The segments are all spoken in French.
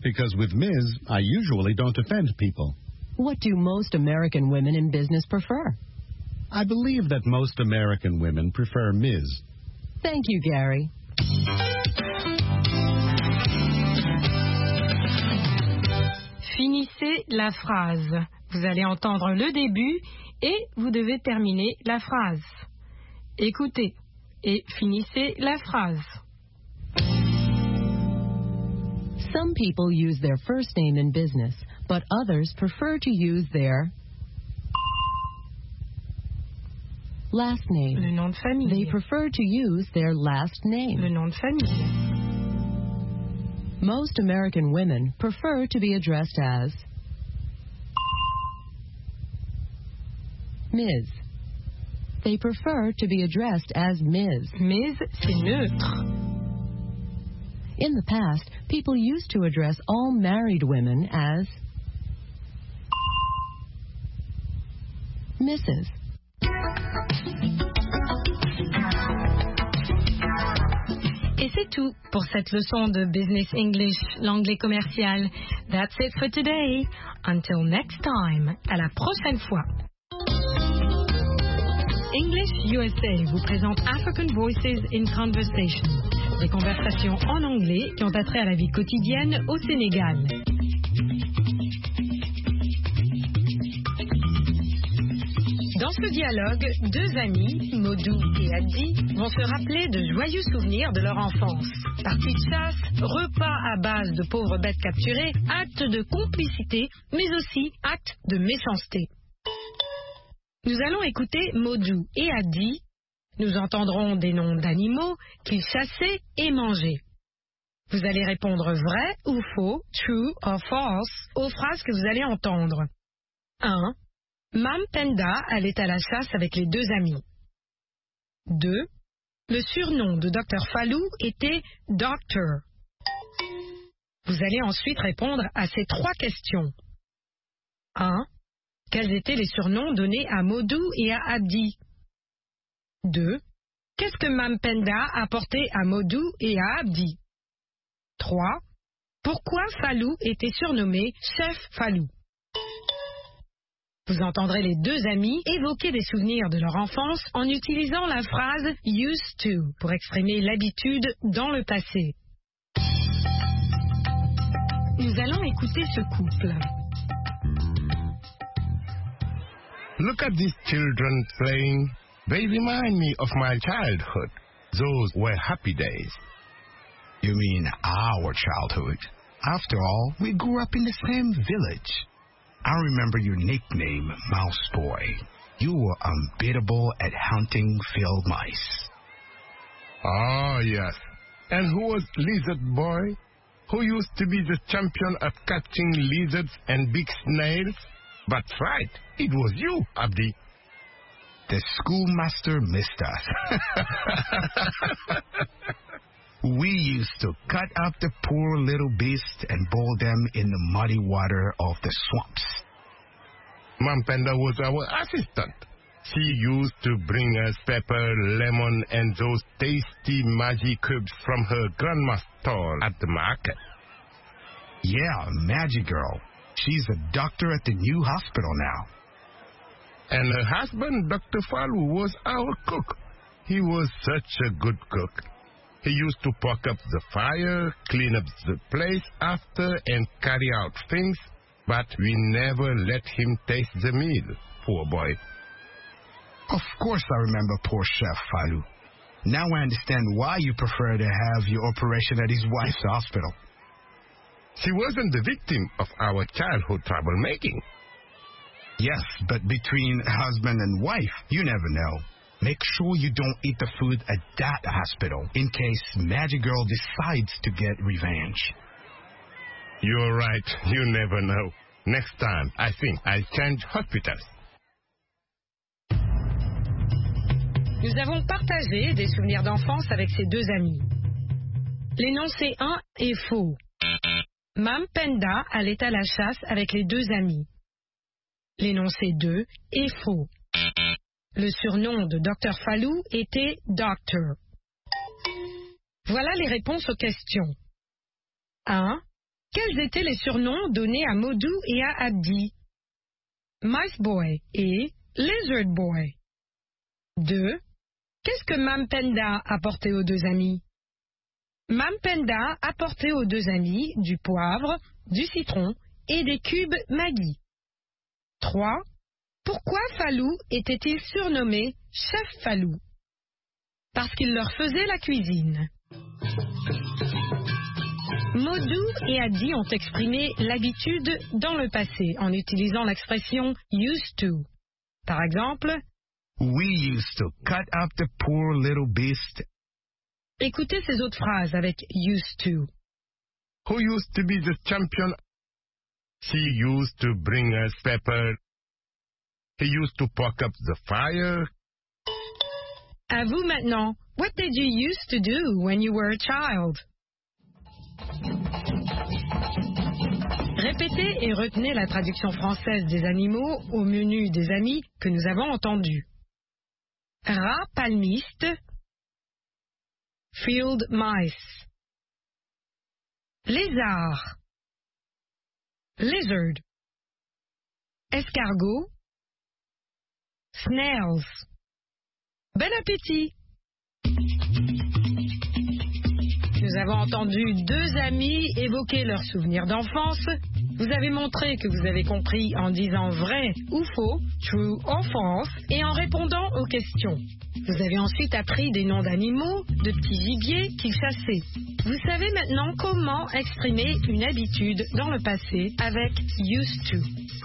because with Ms., I usually don't offend people. What do most American women in business prefer? I believe that most American women prefer Ms. Thank you, Gary. Finissez la phrase. Vous allez entendre le début et vous devez terminer la phrase. Écoutez et finissez la phrase. Some people use their first name in business, but others prefer to use their last name. Le nom de famille. They prefer to use their last name. Le nom de famille. Most American women prefer to be addressed as Ms. They prefer to be addressed as Ms. Ms, c'est neutre. In the past, people used to address all married women as Mrs. Et c'est tout pour cette leçon de Business English, l'anglais commercial. That's it for today. Until next time. À la prochaine fois. English USA vous présente African Voices in Conversation. Des conversations en anglais qui ont attrait à la vie quotidienne au Sénégal. Dans ce dialogue, deux amis, Modou et Adi, vont se rappeler de joyeux souvenirs de leur enfance. Parties de chasse, repas à base de pauvres bêtes capturées, actes de complicité, mais aussi actes de méchanceté. Nous allons écouter Modou et Adi. Nous entendrons des noms d'animaux qu'ils chassaient et mangeaient. Vous allez répondre vrai ou faux, true or false, aux phrases que vous allez entendre. 1. Mam Penda allait à la chasse avec les deux amis. 2. Le surnom de Dr. Fallou était Doctor. Vous allez ensuite répondre à ces trois questions. 1. Quels étaient les surnoms donnés à Modou et à Adi? 2. Qu'est-ce que Mam Penda apportait à Modou et à Abdi? 3. Pourquoi Fallou était surnommé Chef Fallou? Vous entendrez les deux amis évoquer des souvenirs de leur enfance en utilisant la phrase used to pour exprimer l'habitude dans le passé. Nous allons écouter ce couple. Look at these children playing. They remind me of my childhood. Those were happy days. You mean our childhood? After all, we grew up in the same village. I remember your nickname, Mouse Boy. You were unbeatable at hunting field mice. Oh, yes. And who was Lizard Boy? Who used to be the champion at catching lizards and big snails? That's right. It was you, Abdi. The schoolmaster missed us. We used to cut up the poor little beasts and boil them in the muddy water of the swamps. Mam Penda was our assistant. She used to bring us pepper, lemon, and those tasty Maggi cubes from her grandma's stall at the market. Yeah, Magic Girl. She's a doctor at the new hospital now. And her husband, Dr. Fallou, was our cook. He was such a good cook. He used to poke up the fire, clean up the place after, and carry out things, but we never let him taste the meal, poor boy. Of course I remember poor Chef Fallou. Now I understand why you prefer to have your operation at his wife's hospital. She wasn't the victim of our childhood troublemaking. Yes, but between husband and wife, you never know. Make sure you don't eat the food at that hospital in case Magic Girl decides to get revenge. You're right. You never know. Next time, I think I'll change hospitals. Nous avons partagé des souvenirs d'enfance avec ces deux amis. L'énoncé 1 est faux. Mam Penda allait à la chasse avec les deux amis. L'énoncé 2 est faux. Le surnom de Dr. Fallou était Doctor. Voilà les réponses aux questions. 1. Quels étaient les surnoms donnés à Modou et à Abdi? Mice Boy et Lizard Boy. 2. Qu'est-ce que Mam Penda apportait aux deux amis? Mam Penda apportait aux deux amis du poivre, du citron et des cubes Maggi. 3. Pourquoi Falou était-il surnommé Chef Falou? Parce qu'il leur faisait la cuisine. Modou et Abdi ont exprimé l'habitude dans le passé en utilisant l'expression used to. Par exemple, We used to cut up the poor little beast. écoutez ces autres phrases avec used to. Who used to be the champion? She used to bring us pepper. He used to poke up the fire. À vous maintenant. What did you used to do when you were a child? Répétez et retenez la traduction française des animaux au menu des amis que nous avons entendu. Rat palmiste, field mice. Lézard, lizard. Escargot, snails. Bon appétit! Nous avons entendu deux amis évoquer leurs souvenirs d'enfance. Vous avez montré que vous avez compris en disant vrai ou faux, true or false, et en répondant aux questions. Vous avez ensuite appris des noms d'animaux, de petits gibiers qu'ils chassaient. Vous savez maintenant comment exprimer une habitude dans le passé avec used to.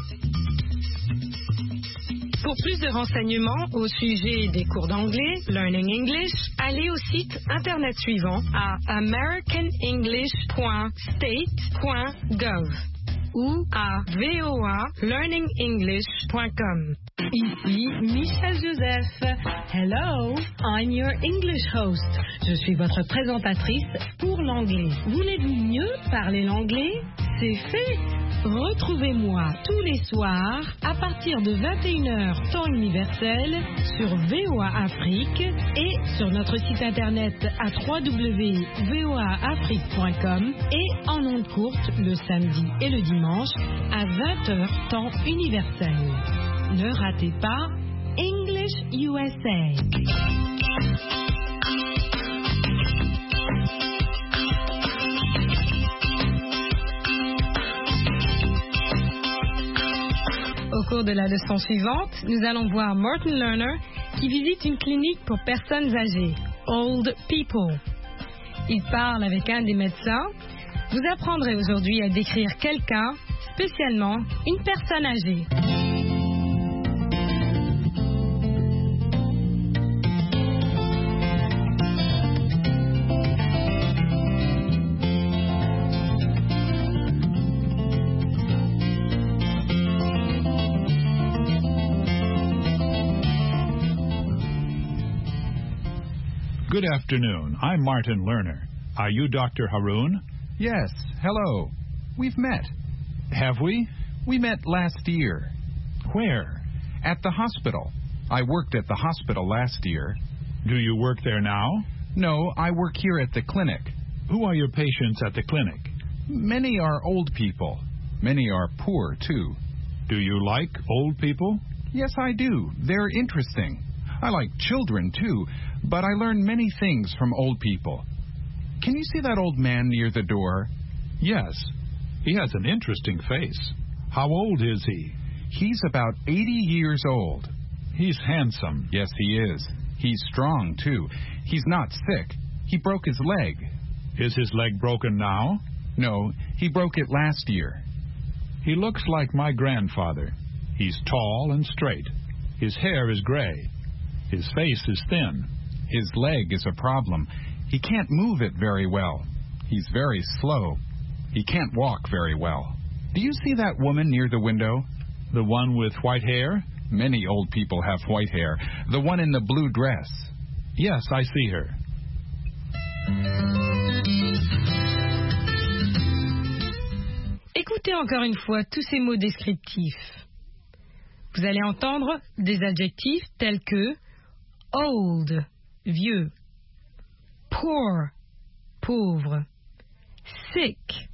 Pour plus de renseignements au sujet des cours d'anglais, Learning English, allez au site internet suivant à americanenglish.state.gov ou à voalearningenglish.com. Ici Michel Joseph. Hello, I'm your English host. Je suis votre présentatrice pour l'anglais. Voulez-vous mieux parler l'anglais? C'est fait. Retrouvez-moi tous les soirs à partir de 21h temps universel sur VOA Afrique et sur notre site internet à www.voaafrique.com et en ondes courtes le samedi et le dimanche à 20h temps universel. Ne ratez pas English USA. Au cours de la leçon suivante, nous allons voir Martin Lerner qui visite une clinique pour personnes âgées, Old People. Il parle avec un des médecins. Vous apprendrez aujourd'hui à décrire quelqu'un, spécialement une personne âgée. Good afternoon. I'm Martin Lerner. Are you Dr. Haroon? Yes, hello. We've met. Have we? We met last year. Where? At the hospital. I worked at the hospital last year. Do you work there now? No, I work here at the clinic. Who are your patients at the clinic? Many are old people. Many are poor, too. Do you like old people? Yes, I do. They're interesting. I like children, too, but I learn many things from old people. Can you see that old man near the door? Yes. He has an interesting face. How old is he? He's about 80 years old. He's handsome. Yes, he is. He's strong, too. He's not sick. He broke his leg. Is his leg broken now? No, he broke it last year. He looks like my grandfather. He's tall and straight. His hair is gray. His face is thin. His leg is a problem. He can't move it very well. He's very slow. He can't walk very well. Do you see that woman near the window? The one with white hair? Many old people have white hair. The one in the blue dress. Yes, I see her. Écoutez encore une fois tous ces mots descriptifs. Vous allez entendre des adjectifs tels que old, vieux, poor, pauvre, sick,